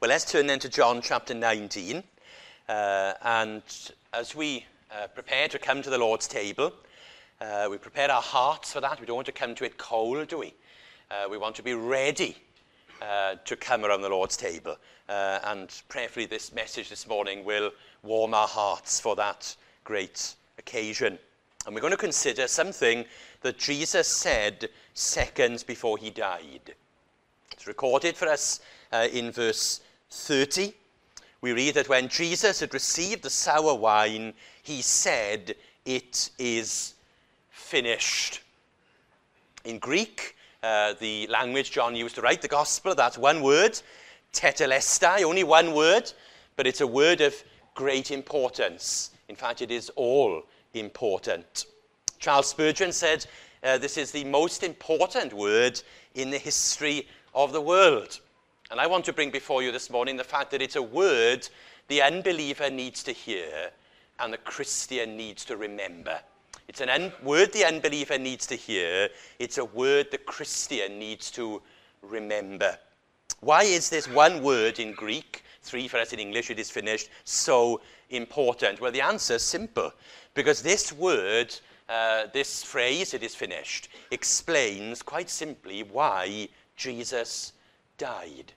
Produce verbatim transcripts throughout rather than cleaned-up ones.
Well, let's turn then to John chapter nineteen. Uh, and as we uh, prepare to come to the Lord's table, uh, we prepare our hearts for that. We don't want to come to it cold, do we? Uh, we want to be ready uh, to come around the Lord's table. Uh, and prayerfully this message this morning will warm our hearts for that great occasion. And we're going to consider something that Jesus said seconds before he died. It's recorded for us uh, in verse thirty. We read that when Jesus had received the sour wine, he said, "It is finished." In Greek, uh, the language John used to write the gospel, that's one word, tetelestai, only one word, but it's a word of great importance. In fact, it is all important. Charles Spurgeon said uh, this is the most important word in the history of the world. And I want to bring before you this morning the fact that it's a word the unbeliever needs to hear and the Christian needs to remember. It's a un- word the unbeliever needs to hear. It's a word the Christian needs to remember. Why is this one word in Greek, three for us in English, it is finished, so important? Well, the answer is simple. Because this word, uh, this phrase, "it is finished," explains quite simply why Jesus died.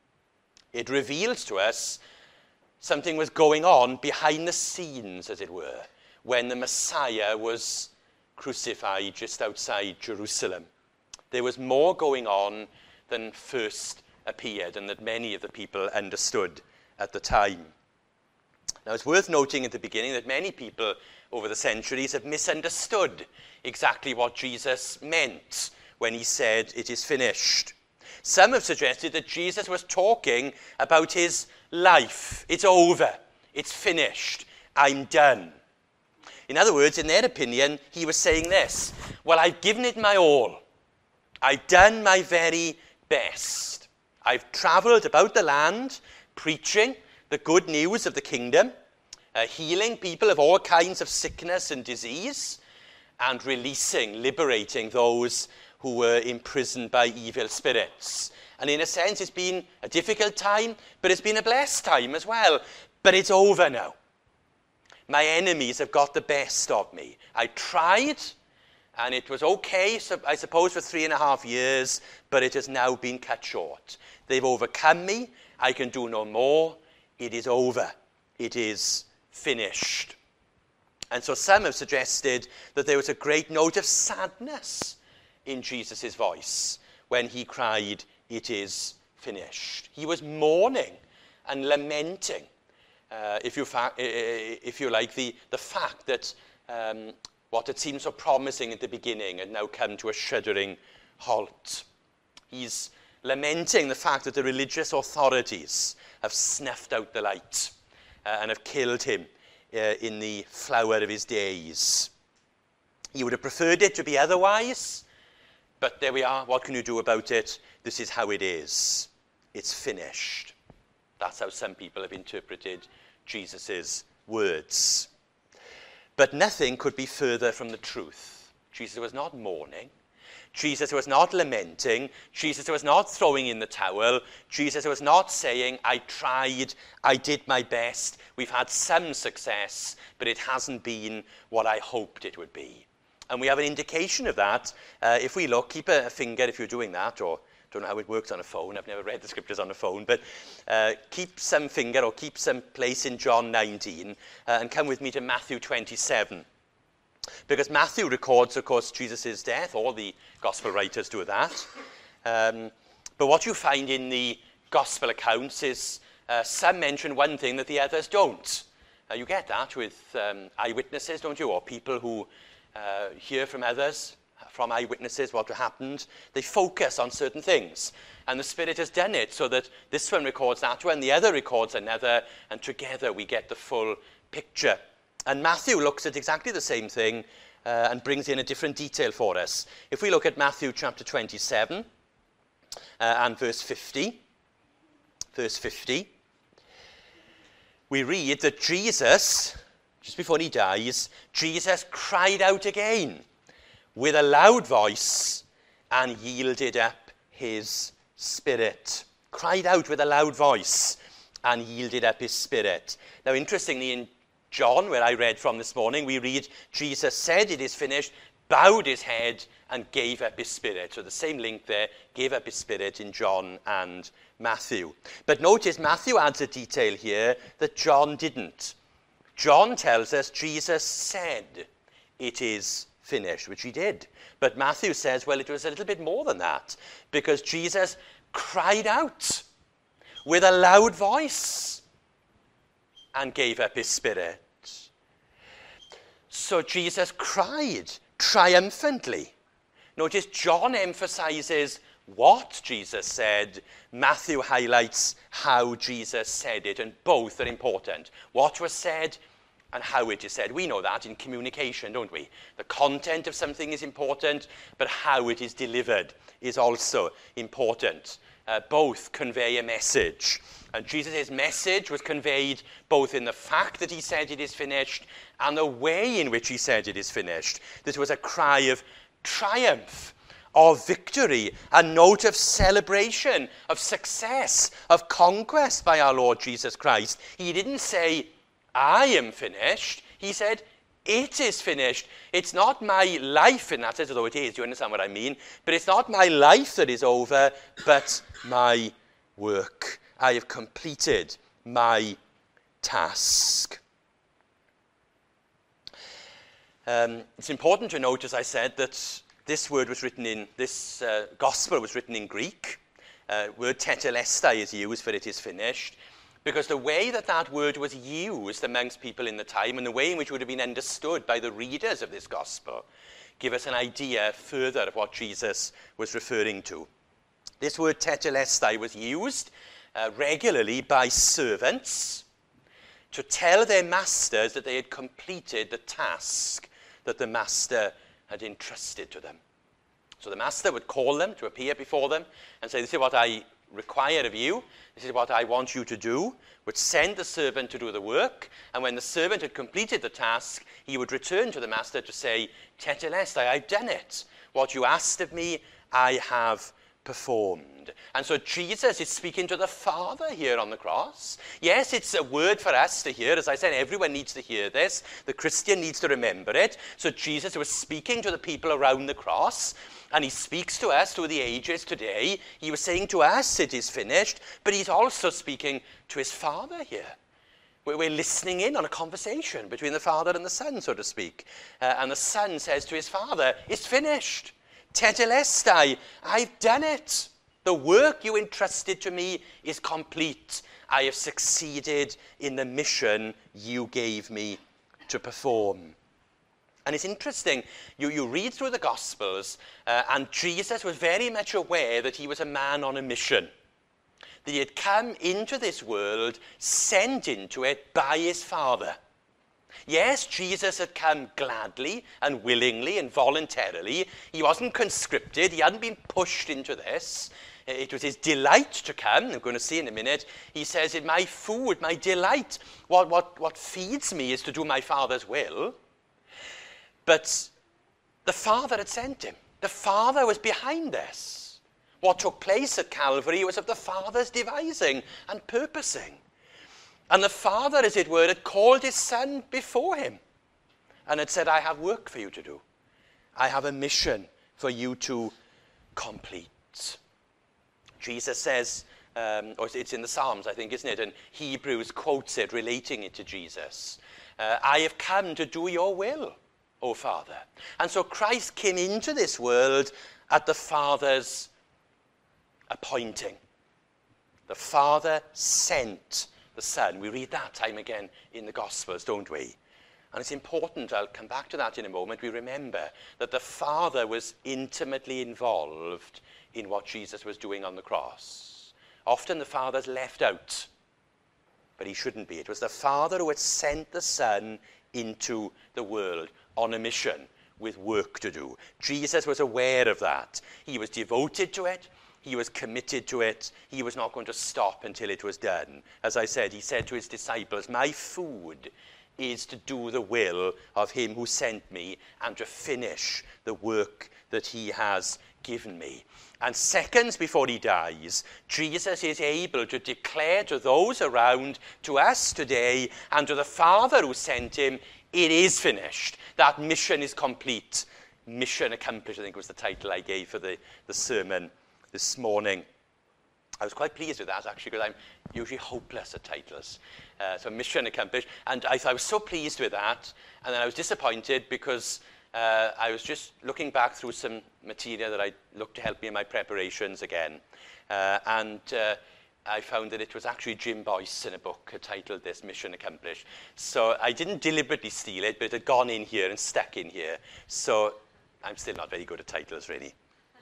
It reveals to us something was going on behind the scenes, as it were, when the Messiah was crucified just outside Jerusalem. There was more going on than first appeared and that many of the people understood at the time. Now, it's worth noting at the beginning that many people over the centuries have misunderstood exactly what Jesus meant when he said, "It is finished." Some have suggested that Jesus was talking about his life. It's over. It's finished. I'm done. In other words, in their opinion, he was saying this: well, I've given it my all. I've done my very best. I've traveled about the land, preaching the good news of the kingdom, uh, healing people of all kinds of sickness and disease, and releasing, liberating those who were imprisoned by evil spirits. And in a sense, it's been a difficult time, but it's been a blessed time as well. But it's over now. My enemies have got the best of me. I tried, and it was okay, so I suppose, for three and a half years, but it has now been cut short. They've overcome me. I can do no more. It is over. It is finished. And so some have suggested that there was a great note of sadness in Jesus' voice when he cried, "It is finished." He was mourning and lamenting, uh, if, you fa- if you like, the, the fact that um, what had seemed so promising at the beginning had now come to a shuddering halt. He's lamenting the fact that the religious authorities have snuffed out the light uh, and have killed him uh, in the flower of his days. He would have preferred it to be otherwise, but there we are. What can you do about it? This is how it is. It's finished. That's how some people have interpreted Jesus' words. But nothing could be further from the truth. Jesus was not mourning. Jesus was not lamenting. Jesus was not throwing in the towel. Jesus was not saying, "I tried, I did my best, we've had some success, but it hasn't been what I hoped it would be." And we have an indication of that. Uh, if we look, keep a, a finger if you're doing that, or don't know how it works on a phone. I've never read the scriptures on a phone, but uh, keep some finger or keep some place in John nineteen uh, and come with me to Matthew twenty-seven. Because Matthew records, of course, Jesus' death. All the gospel writers do that. Um, but what you find in the gospel accounts is uh, some mention one thing that the others don't. Uh, you get that with um, eyewitnesses, don't you? Or people who uh, hear from others, from eyewitnesses, what happened. They focus on certain things. And the Spirit has done it so that this one records that one, the other records another, and together we get the full picture. And Matthew looks at exactly the same thing uh, and brings in a different detail for us. If we look at Matthew chapter twenty-seven uh, and verse fifty, verse fifty, we read that Jesus, just before he dies, Jesus cried out again with a loud voice and yielded up his spirit. cried out with a loud voice and yielded up his spirit. Now, interestingly, in John, where I read from this morning, we read, Jesus said, it is finished, bowed his head and gave up his spirit. So the same link there, gave up his spirit in John and Matthew. But notice Matthew adds a detail here that John didn't. John tells us Jesus said, it is finished, which he did. But Matthew says, well, it was a little bit more than that, because Jesus cried out with a loud voice and gave up his spirit. So Jesus cried triumphantly. Notice John emphasizes what Jesus said. Matthew highlights how Jesus said it, and both are important. What was said and how it is said. We know that in communication, don't we? The content of something is important, but how it is delivered is also important. Uh, both convey a message. And Jesus' message was conveyed both in the fact that he said it is finished and the way in which he said it is finished. This was a cry of triumph, of victory, a note of celebration, of success, of conquest by our Lord Jesus Christ. He didn't say, I am finished. He said, it is finished. It's not my life in that sense, although it is, you understand what I mean? But it's not my life that is over, but my work. I have completed my task. Um, it's important to note, as I said, that this word was written in, this uh, gospel was written in Greek. Uh, word tetelestai is used for it is finished, because the way that that word was used amongst people in the time and the way in which it would have been understood by the readers of this gospel give us an idea further of what Jesus was referring to. This word tetelestai was used uh, regularly by servants to tell their masters that they had completed the task that the master had entrusted to them. So the master would call them to appear before them and say, this is what I require of you, this is what I want you to do, would send the servant to do the work, and when the servant had completed the task, he would return to the master to say, tetelestai, I've done it. What you asked of me, I have performed. And so Jesus is speaking to the Father here on the cross. Yes, it's a word for us to hear. As I said, everyone needs to hear this. The Christian needs to remember it. So Jesus was speaking to the people around the cross, and he speaks to us through the ages today. He was saying to us, it is finished, but he's also speaking to his Father here. We're listening in on a conversation between the Father and the Son, so to speak. Uh, and the Son says to his Father, it's finished. Tetelestai, I've done it. The work you entrusted to me is complete. I have succeeded in the mission you gave me to perform. And it's interesting, you, you read through the Gospels, uh, and Jesus was very much aware that he was a man on a mission. That he had come into this world, sent into it by his Father. Yes, Jesus had come gladly and willingly and voluntarily. He wasn't conscripted. He hadn't been pushed into this. It was his delight to come. I'm going to see in a minute. He says, in my food, my delight, what, what, what feeds me is to do my Father's will. But the Father had sent him. The Father was behind this. What took place at Calvary was of the Father's devising and purposing. And the Father, as it were, had called his Son before him and had said, I have work for you to do. I have a mission for you to complete. Jesus says, um, or it's in the Psalms, I think, isn't it? And Hebrews quotes it, relating it to Jesus. Uh, I have come to do your will, O Father. And so Christ came into this world at the Father's appointing. The Father sent the Son. We read that time again in the Gospels, don't we? And it's important, I'll come back to that in a moment, we remember that the Father was intimately involved in what Jesus was doing on the cross. Often the Father's left out, but he shouldn't be. It was the Father who had sent the Son into the world on a mission with work to do. Jesus was aware of that. He was devoted to it. He was committed to it. He was not going to stop until it was done. As I said, he said to his disciples, my food is to do the will of him who sent me and to finish the work that he has given me. And seconds before he dies, Jesus is able to declare to those around, to us today, and to the Father who sent him, it is finished. That mission is complete. Mission accomplished, I think was the title I gave for the, the sermon this morning. I was quite pleased with that, actually, because I'm usually hopeless at titles. Uh, so mission accomplished. And I, I was so pleased with that. And then I was disappointed because uh, I was just looking back through some material that I looked to help me in my preparations again. Uh, and uh, I found that it was actually Jim Boyce in a book titled this, Mission Accomplished. So I didn't deliberately steal it, but it had gone in here and stuck in here. So I'm still not very good at titles, really.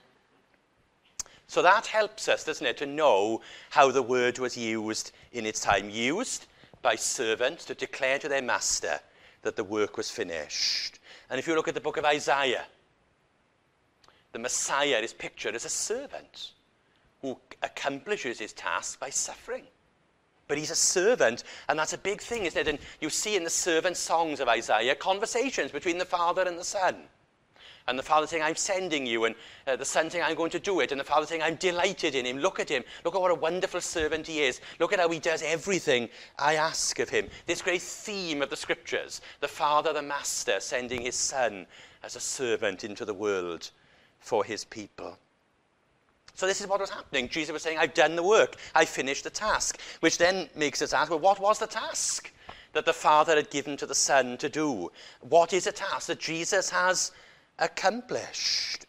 So that helps us, doesn't it, to know how the word was used in its time. Used by servants to declare to their master that the work was finished. And if you look at the book of Isaiah, the Messiah is pictured as a servant who accomplishes his task by suffering. But he's a servant, and that's a big thing, isn't it? And you see in the servant songs of Isaiah conversations between the Father and the Son. And the Father saying, I'm sending you, and uh, the Son saying, I'm going to do it, and the Father saying, I'm delighted in him. Look at him. Look at what a wonderful servant he is. Look at how he does everything I ask of him. This great theme of the Scriptures, the Father, the Master, sending his Son as a servant into the world for his people. So this is what was happening. Jesus was saying, I've done the work. I finished the task, which then makes us ask, well, what was the task that the Father had given to the Son to do? What is a task that Jesus has accomplished?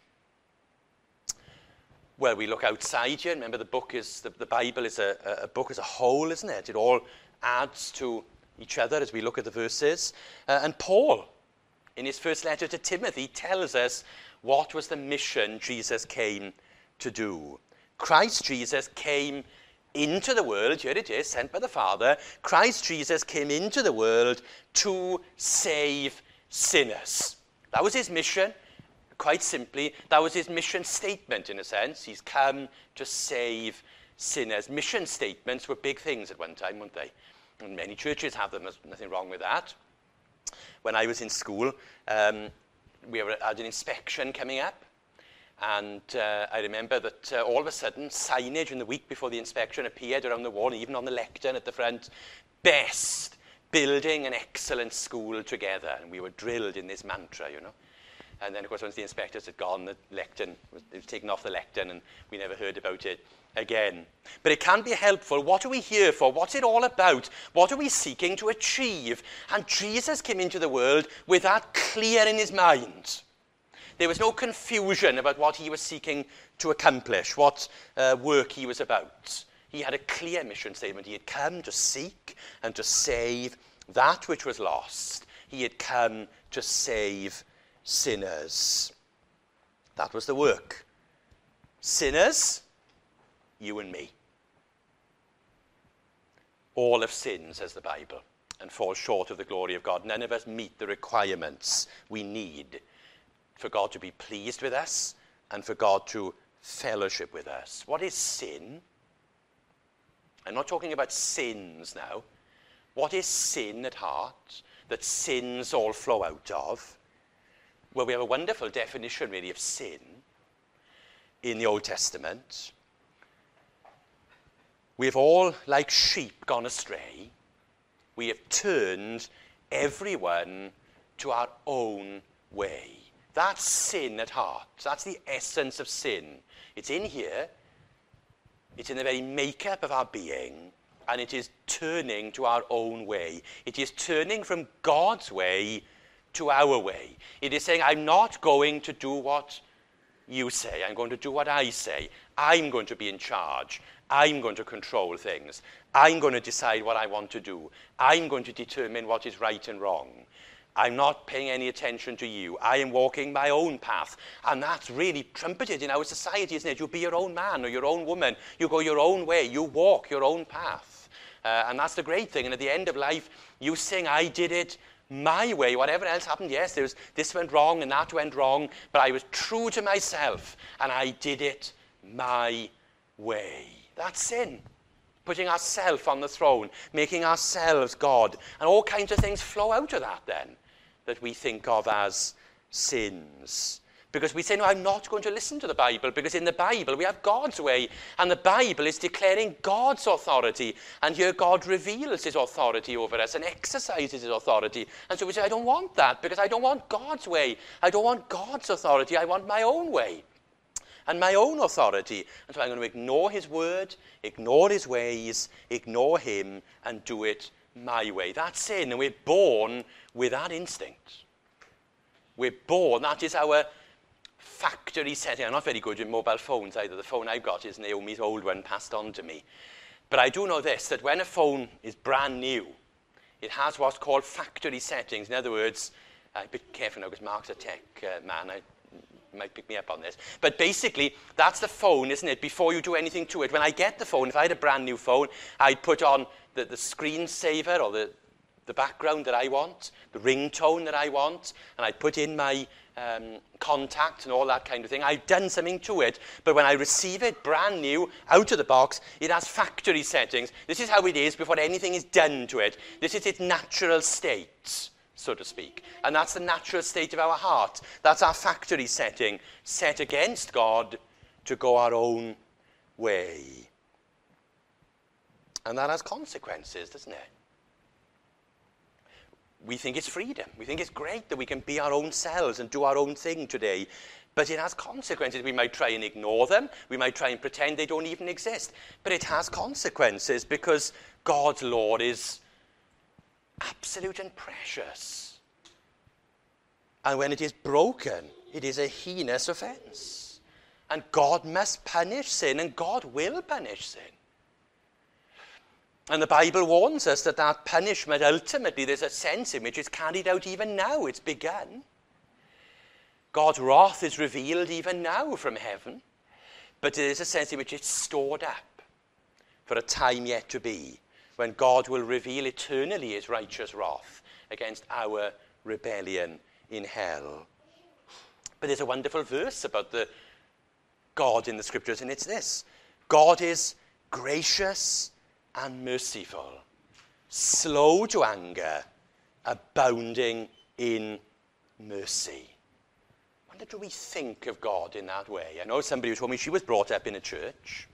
Well, we look outside here. Remember, the book is the, the Bible is a, a book as a whole, isn't it? It all adds to each other as we look at the verses. Uh, and Paul, in his first letter to Timothy, tells us what was the mission Jesus came to do. Christ Jesus came into the world. Here it is, sent by the Father. Christ Jesus came into the world to save sinners. That was his mission, quite simply. That was his mission statement, in a sense. He's come to save sinners. Mission statements were big things at one time, weren't they? And many churches have them. There's nothing wrong with that. When I was in school, um, we were, had an inspection coming up. And uh, I remember that uh, all of a sudden, signage in the week before the inspection appeared around the wall, even on the lectern at the front. Best. Building an excellent school together. And we were drilled in this mantra, you know. And then, of course, once the inspectors had gone, the lectern was, it was taken off the lectern, and we never heard about it again. But it can be helpful. What are we here for? What's it all about? What are we seeking to achieve? And Jesus came into the world with that clear in his mind. There was no confusion about what he was seeking to accomplish, what uh, work he was about. He had a clear mission statement. He had come to seek and to save that which was lost. He had come to save sinners. That was the work. Sinners, you and me. All have sinned, says the Bible, and fall short of the glory of God. None of us meet the requirements we need for God to be pleased with us and for God to fellowship with us. What is sin? I'm not talking about sins now. What is sin at heart that sins all flow out of? Well, we have a wonderful definition, really, of sin in the Old Testament. We've all, like sheep, gone astray. We have turned everyone to our own way. That's sin at heart. That's the essence of sin. It's in here. It's in the very makeup of our being, and it is turning to our own way. It is turning from God's way to our way. It is saying, I'm not going to do what you say. I'm going to do what I say. I'm going to be in charge. I'm going to control things. I'm going to decide what I want to do. I'm going to determine what is right and wrong. I'm not paying any attention to you. I am walking my own path. And that's really trumpeted in our society, isn't it? You be your own man or your own woman. You go your own way. You walk your own path. Uh, and that's the great thing. And at the end of life, you sing, I did it my way. Whatever else happened, yes, there was, this went wrong and that went wrong. But I was true to myself. And I did it my way. That's sin. Putting ourselves on the throne. Making ourselves God. And all kinds of things flow out of that then, that we think of as sins. Because we say, no, I'm not going to listen to the Bible, because in the Bible we have God's way, and the Bible is declaring God's authority, and here God reveals his authority over us and exercises his authority. And so we say, I don't want that, because I don't want God's way. I don't want God's authority. I want my own way and my own authority. And so I'm going to ignore his word, ignore his ways, ignore him, and do it my way. That's sin, and we're born with that instinct. We're born, that is our factory setting. I'm not very good with mobile phones either. The phone I've got is Naomi's old one passed on to me. But I do know this, that when a phone is brand new, it has what's called factory settings. In other words, I'm a bit careful now because Mark's a tech uh, man. I might pick me up on this. But basically, that's the phone, isn't it, before you do anything to it. When I get the phone, if I had a brand new phone, I'd put on the, the screensaver or the, the background that I want, the ringtone that I want, and I'd put in my um, contact and all that kind of thing. I've done something to it, but when I receive it brand new, out of the box, it has factory settings. This is how it is before anything is done to it. This is its natural state, so to speak. And that's the natural state of our heart. That's our factory setting, set against God to go our own way. And that has consequences, doesn't it? We think it's freedom. We think it's great that we can be our own selves and do our own thing today. But it has consequences. We might try and ignore them. We might try and pretend they don't even exist. But it has consequences because God's law is absolute and precious. And when it is broken, it is a heinous offense. And God must punish sin, and God will punish sin. And the Bible warns us that that punishment, ultimately, there's a sense in which it's carried out even now. It's begun. God's wrath is revealed even now from heaven. But there is a sense in which it's stored up for a time yet to be, when God will reveal eternally his righteous wrath against our rebellion in hell. But there's a wonderful verse about the God in the Scriptures, and it's this: God is gracious and merciful, slow to anger, abounding in mercy. I wonder, do we think of God in that way? I know somebody who told me she was brought up in a church,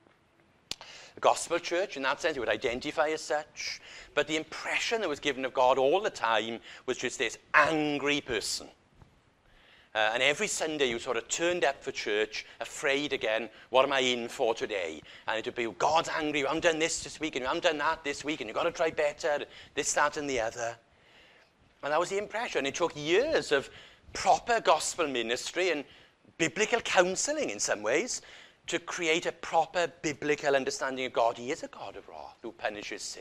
a gospel church. In that sense, it would identify as such. But the impression that was given of God all the time was just this angry person. Uh, and every Sunday you sort of turned up for church, afraid again, what am I in for today? And it would be, God's angry, you haven't done this this week, and you haven't done that this week, and you've got to try better, this, that, and the other. And that was the impression. It took years of proper gospel ministry and biblical counseling in some ways to create a proper biblical understanding of God. He is a God of wrath who punishes sin.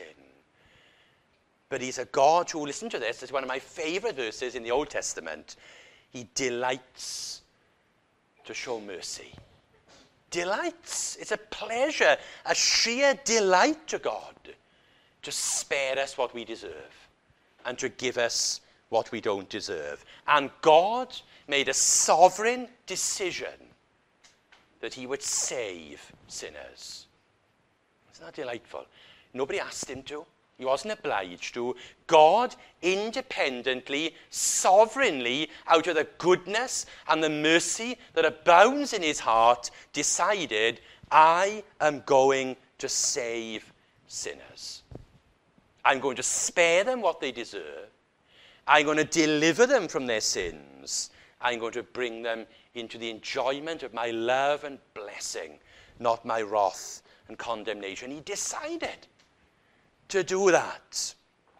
But he's a God who, listen to this, it's one of my favorite verses in the Old Testament. He delights to show mercy. Delights. It's a pleasure, a sheer delight to God to spare us what we deserve and to give us what we don't deserve. And God made a sovereign decision that he would save sinners. Isn't that delightful? Nobody asked him to. He wasn't obliged to. God independently, sovereignly, out of the goodness and the mercy that abounds in his heart, decided, I am going to save sinners. I'm going to spare them what they deserve. I'm going to deliver them from their sins. I'm going to bring them into the enjoyment of my love and blessing, not my wrath and condemnation. He decided to do that.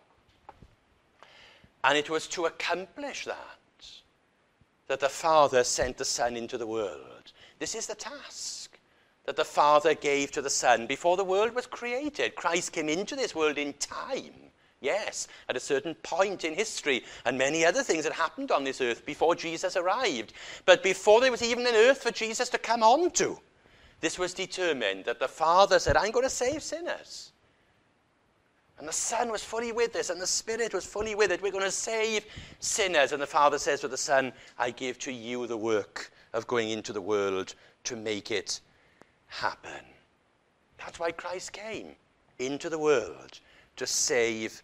And it was to accomplish that that the Father sent the Son into the world. This is the task that the Father gave to the Son before the world was created. Christ came into this world in time, yes, at a certain point in history, and many other things had happened on this earth before Jesus arrived. But before there was even an earth for Jesus to come onto, this was determined that the Father said, I'm going to save sinners. And the Son was fully with this, and the Spirit was fully with it. We're going to save sinners. And the Father says to the Son, I give to you the work of going into the world to make it happen. That's why Christ came into the world, to save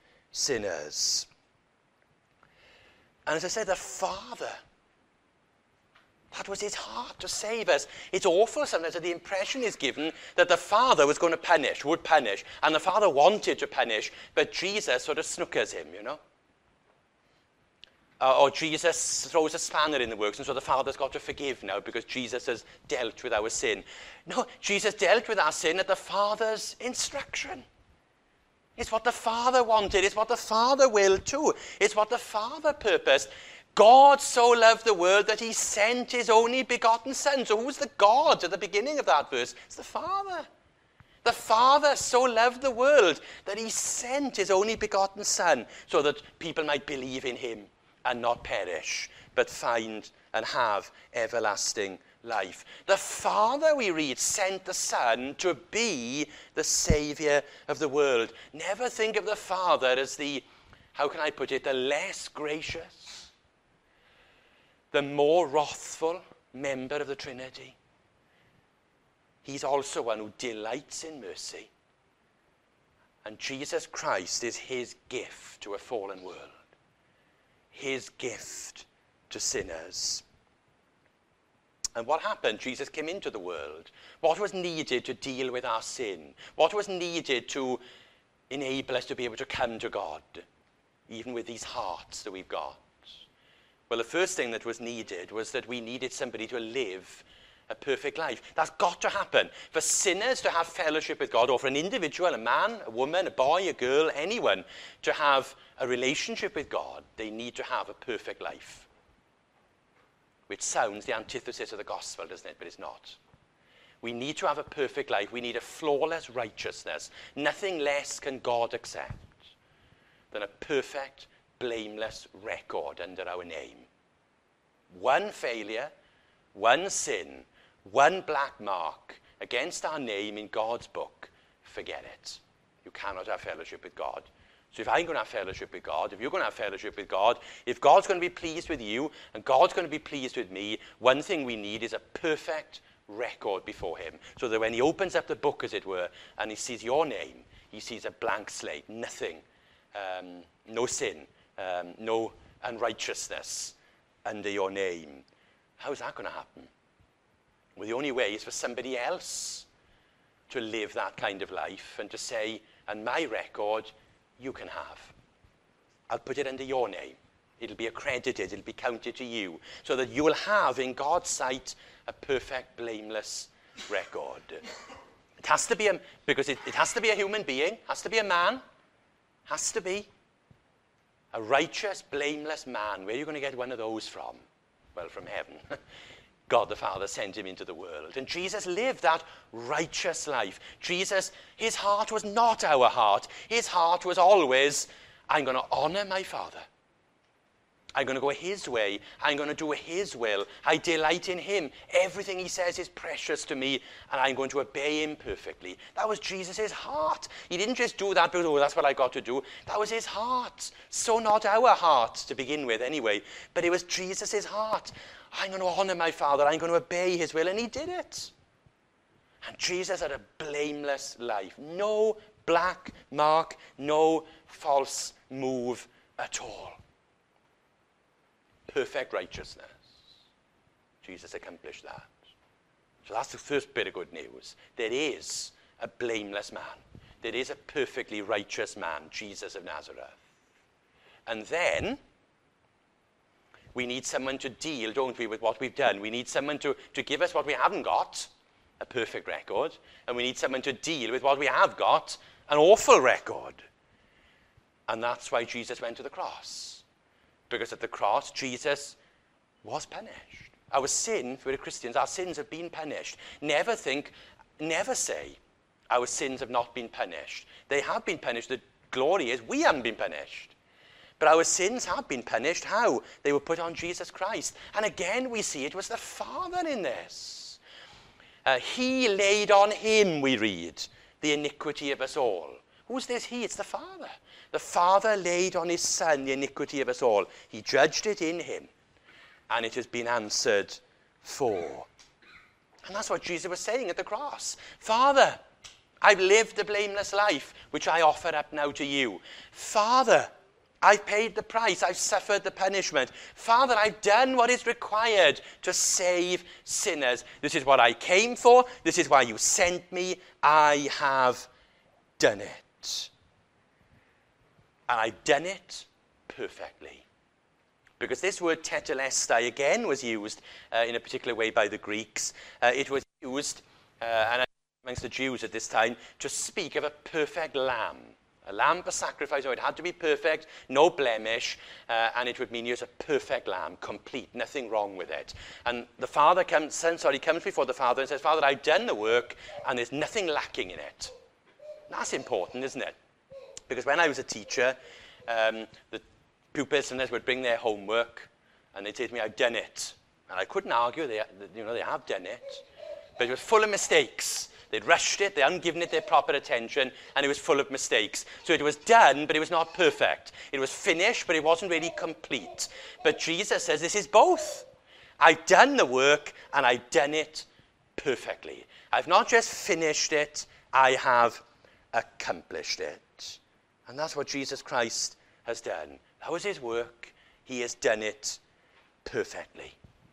sinners. And as I said, the Father That was his heart, to save us. It's awful sometimes that the impression is given that the Father was going to punish, would punish, and the Father wanted to punish, but Jesus sort of snookers him, you know. Uh, or Jesus throws a spanner in the works, and so the Father's got to forgive now because Jesus has dealt with our sin. No, Jesus dealt with our sin at the Father's instruction. It's what the Father wanted. It's what the Father willed too. It's what the Father purposed. God so loved the world that he sent his only begotten Son. So who's the God at the beginning of that verse? It's the Father. The Father so loved the world that he sent his only begotten Son so that people might believe in him and not perish, but find and have everlasting life. The Father, we read, sent the Son to be the Saviour of the world. Never think of the Father as the, how can I put it, the less gracious, the more wrathful member of the Trinity. He's also one who delights in mercy. And Jesus Christ is his gift to a fallen world. His gift to sinners. And what happened? Jesus came into the world. What was needed to deal with our sin? What was needed to enable us to be able to come to God, even with these hearts that we've got? Well, the first thing that was needed was that we needed somebody to live a perfect life. That's got to happen. For sinners to have fellowship with God, or for an individual, a man, a woman, a boy, a girl, anyone, to have a relationship with God, they need to have a perfect life. Which sounds the antithesis of the gospel, doesn't it? But it's not. We need to have a perfect life. We need a flawless righteousness. Nothing less can God accept than a perfect, blameless record under our name. One failure, one sin, one black mark against our name in God's book, forget it. You cannot have fellowship with God. So if I'm going to have fellowship with God, if you're going to have fellowship with God, if God's going to be pleased with you and God's going to be pleased with me, one thing we need is a perfect record before him. So that when he opens up the book, as it were, and he sees your name, he sees a blank slate, nothing, um, no sin, um, no unrighteousness under your name. How's that going to happen? Well, the only way is for somebody else to live that kind of life and to say, and my record, you can have. I'll put it under your name. It'll be accredited. It'll be counted to you. So that you will have, in God's sight, a perfect, blameless record. It has to be, a, because it, it has to be a human being. Has to be a man. Has to be. A righteous, blameless man. Where are you going to get one of those from? Well, from heaven. God the Father sent him into the world. And Jesus lived that righteous life. Jesus, his heart was not our heart. His heart was always, I'm going to honor my Father. I'm going to go his way. I'm going to do his will. I delight in him. Everything he says is precious to me, and I'm going to obey him perfectly. That was Jesus' heart. He didn't just do that because, oh, that's what I got to do. That was his heart. So not our heart to begin with anyway, but it was Jesus' heart. I'm going to honor my Father. I'm going to obey his will, and he did it. And Jesus had a blameless life. No black mark, no false move at all. Perfect righteousness. Jesus accomplished that. So that's the first bit of good news. There is a blameless man. There is a perfectly righteous man, Jesus of Nazareth. And then we need someone to deal, don't we, with what we've done. We need someone to, to give us what we haven't got, a perfect record. And we need someone to deal with what we have got, an awful record. And that's why Jesus went to the cross. Because at the cross, Jesus was punished. Our sin, if we're Christians, our sins have been punished. Never think, never say, our sins have not been punished. They have been punished. The glory is we haven't been punished. But our sins have been punished. How? They were put on Jesus Christ. And again, we see it was the Father in this. Uh, he laid on him, we read, the iniquity of us all. Who's this he? It's the Father. The Father laid on his Son the iniquity of us all. He judged it in him. And it has been answered for. And that's what Jesus was saying at the cross. Father, I've lived a blameless life, which I offer up now to you. Father, I've paid the price. I've suffered the punishment. Father, I've done what is required to save sinners. This is what I came for. This is why you sent me. I have done it. And I've done it perfectly. Because this word tetelestai again was used uh, in a particular way by the Greeks. Uh, it was used, uh, and amongst the Jews at this time, to speak of a perfect lamb. A lamb for sacrifice, oh, it had to be perfect, no blemish, uh, and it would mean it's a perfect lamb, complete, nothing wrong with it. And the father comes, son, sorry, comes before the father and says, Father, I've done the work, and there's nothing lacking in it. That's important, isn't it? Because when I was a teacher, um, the pupils sometimes would bring their homework, and they'd say to me, I've done it. And I couldn't argue, they, you know, they have done it. But it was full of mistakes. They'd rushed it, they hadn't given it their proper attention, and it was full of mistakes. So it was done, but it was not perfect. It was finished, but it wasn't really complete. But Jesus says this is both. I've done the work, and I've done it perfectly. I've not just finished it, I have accomplished it. And that's what Jesus Christ has done. That was his work. He has done it perfectly.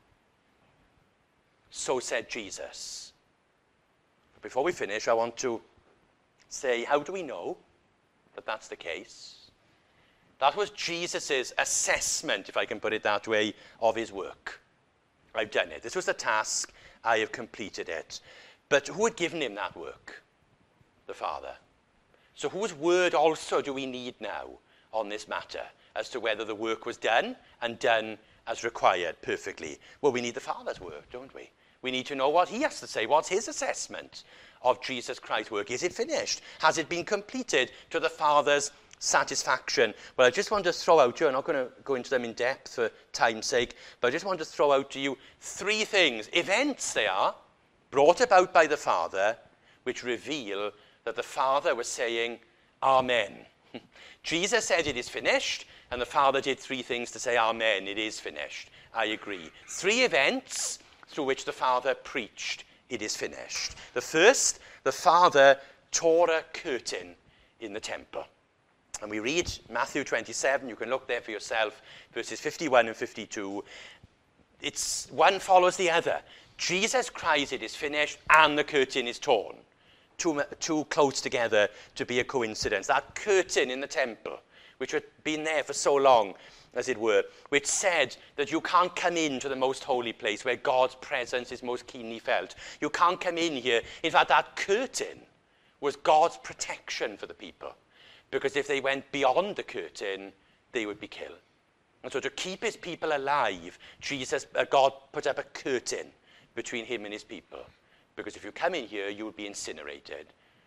So said Jesus. Before we finish, I want to say, how do we know that that's the case? That was Jesus' assessment, if I can put it that way, of his work. I've done it. This was the task. I have completed it. But who had given him that work? The Father. So whose word also do we need now on this matter as to whether the work was done and done as required perfectly? Well, we need the Father's word, don't we? We need to know what he has to say. What's his assessment of Jesus Christ's work? Is it finished? Has it been completed to the Father's satisfaction? Well, I just want to throw out to you, I'm not going to go into them in depth for time's sake, but I just want to throw out to you three things, events they are, brought about by the Father, which reveal that the Father was saying, Amen. Jesus said it is finished, and the Father did three things to say, Amen, it is finished. I agree. Three events through which the Father preached, it is finished. The first, the Father tore a curtain in the temple. And we read Matthew twenty-seven, you can look there for yourself, verses fifty-one and fifty-two. It's one follows the other. Jesus cries, it is finished, and the curtain is torn. Too, too close together to be a coincidence. That curtain in the temple, which had been there for so long, as it were, which said that you can't come into the most holy place where God's presence is most keenly felt. You can't come in here. In fact, that curtain was God's protection for the people. Because if they went beyond the curtain, they would be killed. And so to keep his people alive, Jesus, uh, God put up a curtain between him and his people. Because if you come in here, you would be incinerated.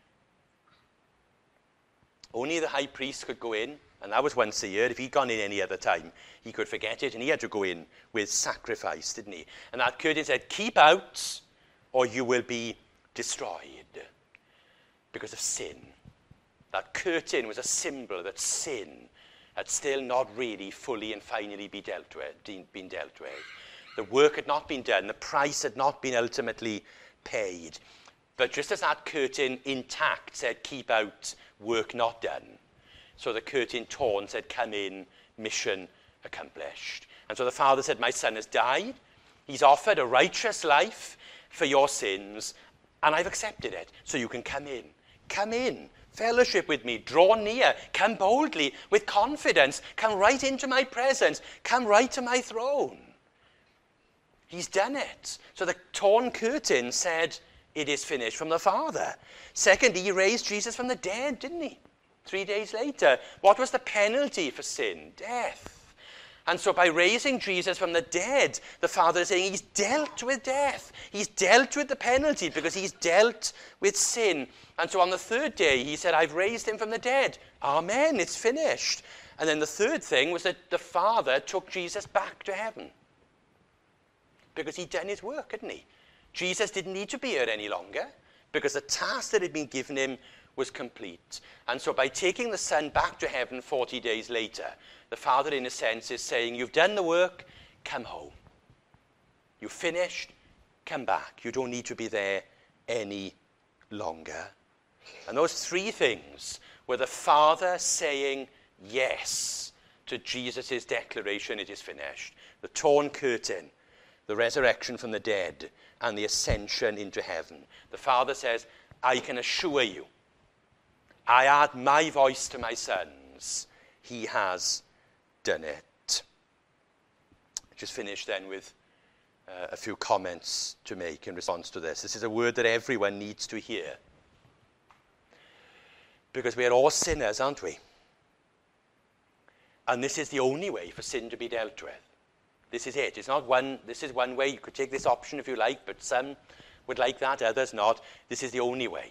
Only the high priest could go in. And that was once a year. If he'd gone in any other time, he could forget it, and he had to go in with sacrifice, didn't he? And that curtain said, keep out, or you will be destroyed because of sin. That curtain was a symbol that sin had still not really fully and finally been dealt with, been dealt with. The work had not been done. The price had not been ultimately paid. But just as that curtain intact said, keep out, work not done, so the curtain torn said, come in, mission accomplished. And so the Father said, my son has died. He's offered a righteous life for your sins, and I've accepted it. So you can come in. Come in. Fellowship with me. Draw near. Come boldly, with confidence. Come right into my presence. Come right to my throne. He's done it. So the torn curtain said, it is finished from the Father. Secondly, he raised Jesus from the dead, didn't he? Three days later. What was the penalty for sin? Death. And so by raising Jesus from the dead, the Father is saying he's dealt with death. He's dealt with the penalty because he's dealt with sin. And so on the third day, he said, I've raised him from the dead. Amen, it's finished. And then the third thing was that the Father took Jesus back to heaven. Because he'd done his work, hadn't he? Jesus didn't need to be here any longer because the task that had been given him was complete. And so by taking the Son back to heaven forty days later, the Father, in a sense, is saying, you've done the work, come home. You've finished, come back. You don't need to be there any longer. And those three things were the Father saying yes to Jesus' declaration, it is finished. The torn curtain, the resurrection from the dead, and the ascension into heaven. The Father says, I can assure you, I add my voice to my Son's. He has done it. Just finish then with uh, a few comments to make in response to this. This is a word that everyone needs to hear. Because we are all sinners, aren't we? And this is the only way for sin to be dealt with. This is it. It's not one, this is one way. You could take this option if you like, but some would like that, others not. This is the only way.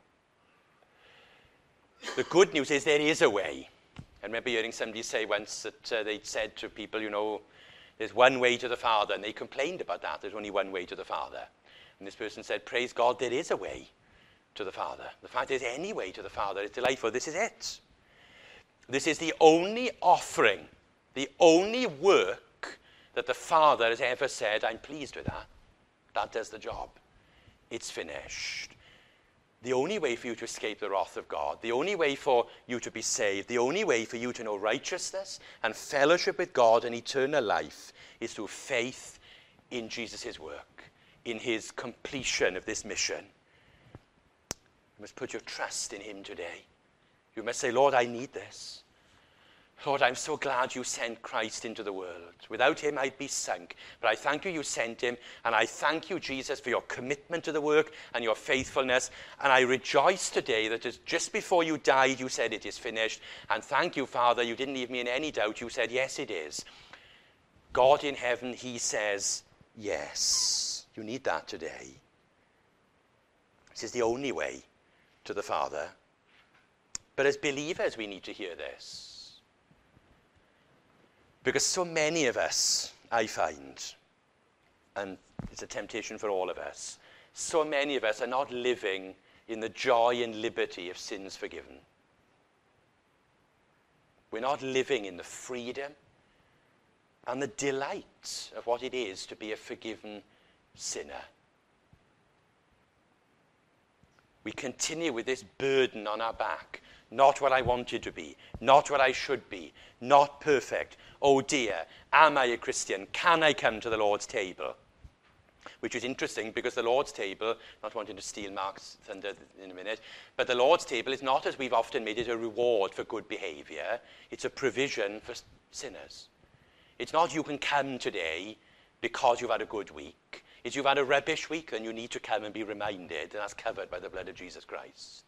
The good news is there is a way. I remember hearing somebody say once that uh, they'd said to people, you know, there's one way to the Father, and they complained about that. There's only one way to the Father. And this person said, praise God, there is a way to the Father. The fact there's any way to the Father is delightful. This is it. This is the only offering, the only work that the Father has ever said, I'm pleased with that. That does the job. It's finished. The only way for you to escape the wrath of God, the only way for you to be saved, the only way for you to know righteousness and fellowship with God and eternal life is through faith in Jesus' work, in his completion of this mission. You must put your trust in him today. You must say, Lord, I need this. Lord, I'm so glad you sent Christ into the world. Without him, I'd be sunk. But I thank you you sent him, and I thank you, Jesus, for your commitment to the work and your faithfulness. And I rejoice today that just before you died, you said it is finished. And thank you, Father, you didn't leave me in any doubt. You said, yes, it is. God in heaven, he says, yes. You need that today. This is the only way to the Father. But as believers, we need to hear this. Because so many of us, I find, and it's a temptation for all of us, so many of us are not living in the joy and liberty of sins forgiven. We're not living in the freedom and the delight of what it is to be a forgiven sinner. We continue with this burden on our back. Not what I wanted to be. Not what I should be. Not perfect. Oh dear, am I a Christian? Can I come to the Lord's table? Which is interesting because the Lord's table, not wanting to steal Mark's thunder in a minute, but the Lord's table is not, as we've often made it, a reward for good behavior. It's a provision for sinners. It's not you can come today because you've had a good week. It's you've had a rubbish week and you need to come and be reminded, and that's covered by the blood of Jesus Christ.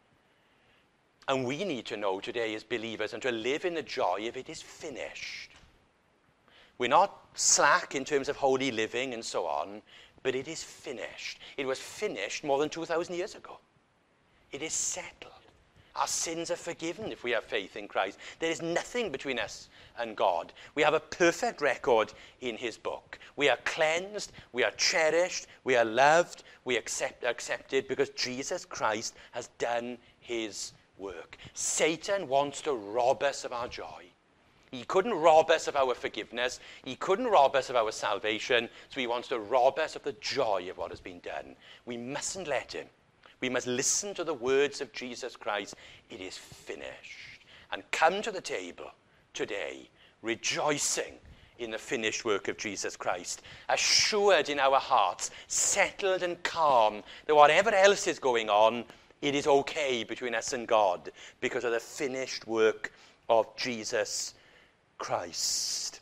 And we need to know today as believers and to live in the joy of it is finished. We're not slack in terms of holy living and so on, but it is finished. It was finished more than two thousand years ago. It is settled. Our sins are forgiven if we have faith in Christ. There is nothing between us and God. We have a perfect record in his book. We are cleansed, we are cherished, we are loved, we accept accepted because Jesus Christ has done his work. Satan wants to rob us of our joy. He couldn't rob us of our forgiveness. He couldn't rob us of our salvation. So he wants to rob us of the joy of what has been done. We mustn't let him. We must listen to the words of Jesus Christ. It is finished. And come to the table today rejoicing in the finished work of Jesus Christ, assured in our hearts, settled and calm that whatever else is going on, it is okay between us and God because of the finished work of Jesus Christ.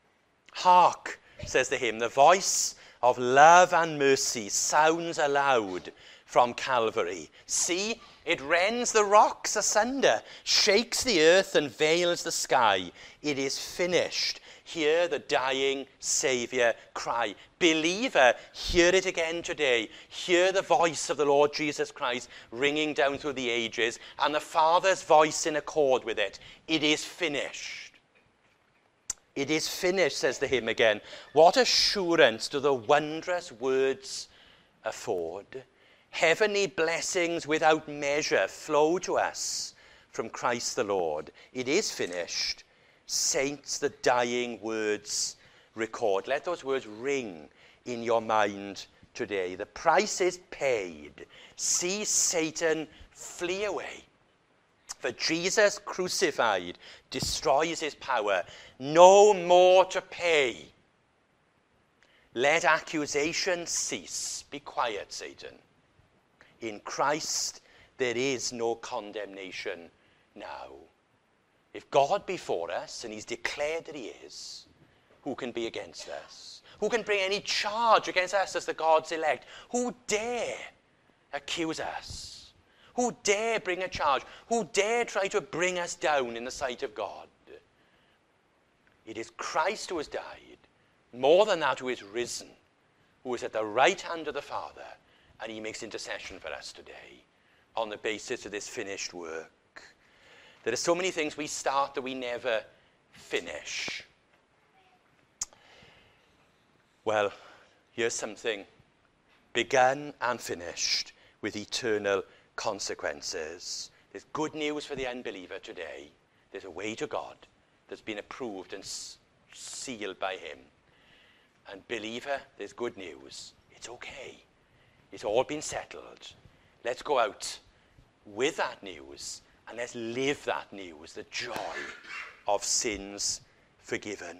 Hark, says the hymn, the voice of love and mercy sounds aloud from Calvary. See, it rends the rocks asunder, shakes the earth and veils the sky. It is finished. Hear the dying Saviour cry. Believer, hear it again today. Hear the voice of the Lord Jesus Christ ringing down through the ages and the Father's voice in accord with it. It is finished. It is finished, says the hymn again. What assurance do the wondrous words afford? Heavenly blessings without measure flow to us from Christ the Lord. It is finished. Saints, the dying words record. Let those words ring in your mind today. The price is paid. See Satan flee away. For Jesus crucified destroys his power. No more to pay. Let accusation cease. Be quiet, Satan. In Christ there is no condemnation now. If God be for us, and he's declared that he is, who can be against us? Who can bring any charge against us as the God's elect? Who dare accuse us? Who dare bring a charge? Who dare try to bring us down in the sight of God? It is Christ who has died, more than that, who is risen, who is at the right hand of the Father, and he makes intercession for us today on the basis of this finished work. There are so many things we start that we never finish. Well, here's something begun and finished with eternal consequences. There's good news for the unbeliever today. There's a way to God that's been approved and s- sealed by him. And believer, there's good news. It's okay. It's all been settled. Let's go out with that news and let's live that news, the joy of sins forgiven.